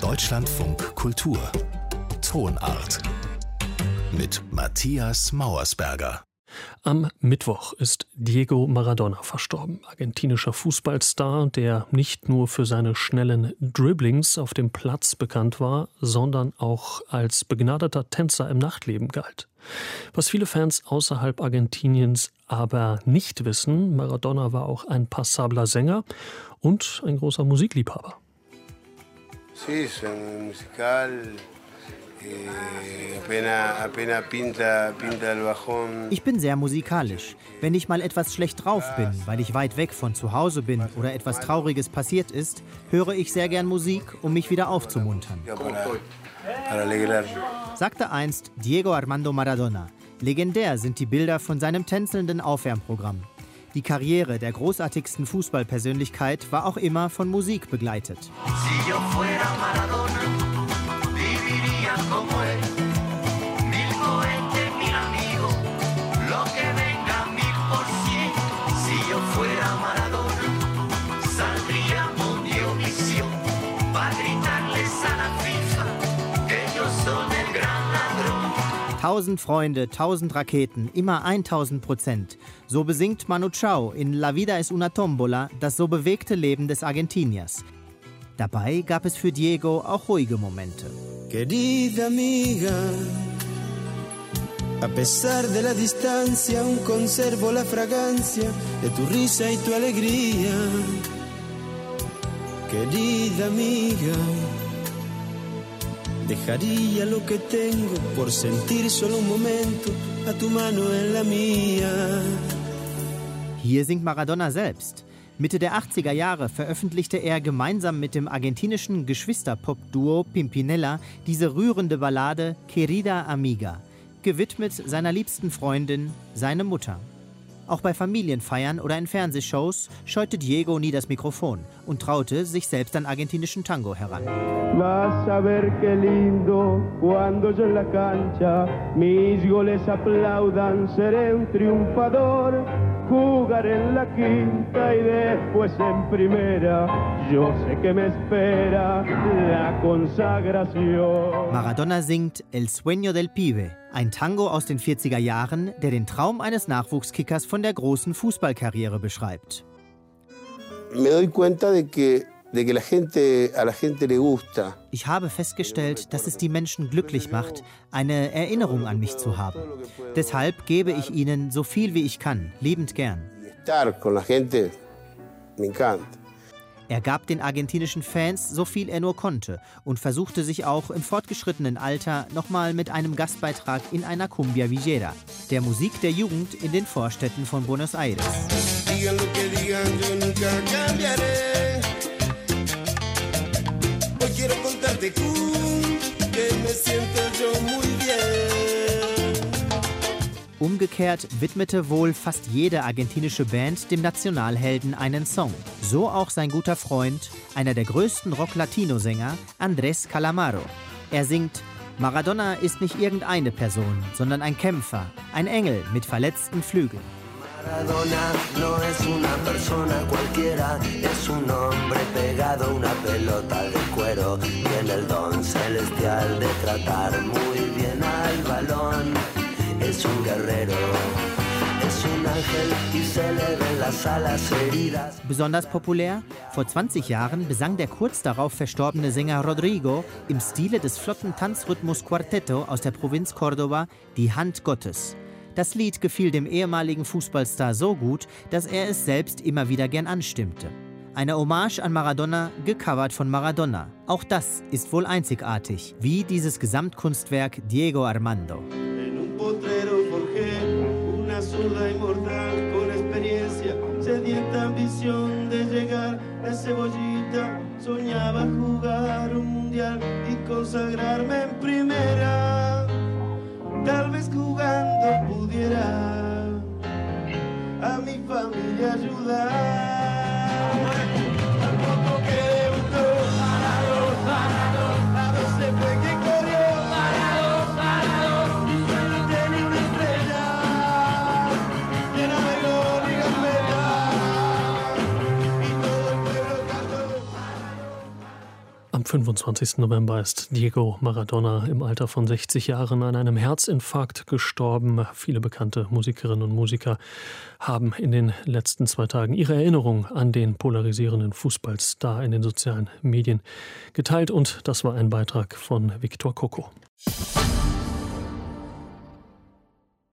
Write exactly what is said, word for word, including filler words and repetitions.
Deutschlandfunk Kultur Tonart mit Matthias Mauersberger. Am Mittwoch ist Diego Maradona verstorben, argentinischer Fußballstar, der nicht nur für seine schnellen Dribblings auf dem Platz bekannt war, sondern auch als begnadeter Tänzer im Nachtleben galt. Was viele Fans außerhalb Argentiniens aber nicht wissen, Maradona war auch ein passabler Sänger und ein großer Musikliebhaber. Sí, soy musical. Ich bin sehr musikalisch. Wenn ich mal etwas schlecht drauf bin, weil ich weit weg von zu Hause bin oder etwas Trauriges passiert ist, höre ich sehr gern Musik, um mich wieder aufzumuntern. Sagte einst Diego Armando Maradona. Legendär sind die Bilder von seinem tänzelnden Aufwärmprogramm. Die Karriere der großartigsten Fußballpersönlichkeit war auch immer von Musik begleitet. Tausend Freunde, tausend Raketen, immer tausend Prozent. So besingt Manu Chao in La Vida es una Tombola das so bewegte Leben des Argentiniers. Dabei gab es für Diego auch ruhige Momente. Querida amiga, a pesar de la distancia, aún conservo la fragancia de tu risa y tu alegría. Querida amiga, dejaría lo que tengo por sentir solo un momento a tu mano en la mía. Hier singt Maradona selbst. Mitte der achtziger Jahre veröffentlichte er gemeinsam mit dem argentinischen Geschwister-Pop-Duo Pimpinela diese rührende Ballade Querida Amiga, gewidmet seiner liebsten Freundin, seine Mutter. Auch bei Familienfeiern oder in Fernsehshows scheute Diego nie das Mikrofon und traute sich selbst an argentinischen Tango heran. Vas a ver qué lindo cuando yo en la cancha mis goles aplaudan, seré un triunfador, jugaré en la quinta y después en primera, yo sé que me espera la consagración. Maradona singt El Sueño del Pibe, ein Tango aus den vierziger Jahren, der den Traum eines Nachwuchskickers von der großen Fußballkarriere beschreibt. Me doy cuenta de que de que la gente a la gente le gusta. Ich habe festgestellt, dass es die Menschen glücklich macht, eine Erinnerung an mich zu haben. Deshalb gebe ich ihnen so viel wie ich kann, liebend gern. Estar con la gente me encanta. Er gab den argentinischen Fans so viel er nur konnte und versuchte sich auch im fortgeschrittenen Alter nochmal mit einem Gastbeitrag in einer Cumbia Villera, der Musik der Jugend in den Vorstädten von Buenos Aires. Digan lo que digan, yo nunca cambiaré. Hoy quiero contarte que me siento yo muy bien. Umgekehrt widmete wohl fast jede argentinische Band dem Nationalhelden einen Song. So auch sein guter Freund, einer der größten Rock-Latino-Sänger, Andrés Calamaro. Er singt: Maradona ist nicht irgendeine Person, sondern ein Kämpfer, ein Engel mit verletzten Flügeln. Maradona no es una persona cualquiera, es un hombre pegado a una pelota de cuero. Tiene el don celestial de tratar muy bien al balón. Es un guerrero, es un ángel y se le ven las alas heridas. Besonders populär? Vor zwanzig Jahren besang der kurz darauf verstorbene Sänger Rodrigo im Stile des flotten Tanzrhythmus Quartetto aus der Provinz Córdoba die Hand Gottes. Das Lied gefiel dem ehemaligen Fußballstar so gut, dass er es selbst immer wieder gern anstimmte. Eine Hommage an Maradona, gecovert von Maradona. Auch das ist wohl einzigartig, wie dieses Gesamtkunstwerk Diego Armando. Potrero forjé una zurda inmortal con experiencia, sedienta ambición de llegar de cebollita. Soñaba jugar un mundial y consagrarme en primera. Tal vez jugando pudiera a mi familia ayudar. Al poco que debutó, Maradona, Maradona, a veces fue que corrió. Am fünfundzwanzigsten November ist Diego Maradona im Alter von sechzig Jahren an einem Herzinfarkt gestorben. Viele bekannte Musikerinnen und Musiker haben in den letzten zwei Tagen ihre Erinnerung an den polarisierenden Fußballstar in den sozialen Medien geteilt. Und das war ein Beitrag von Victor Coco.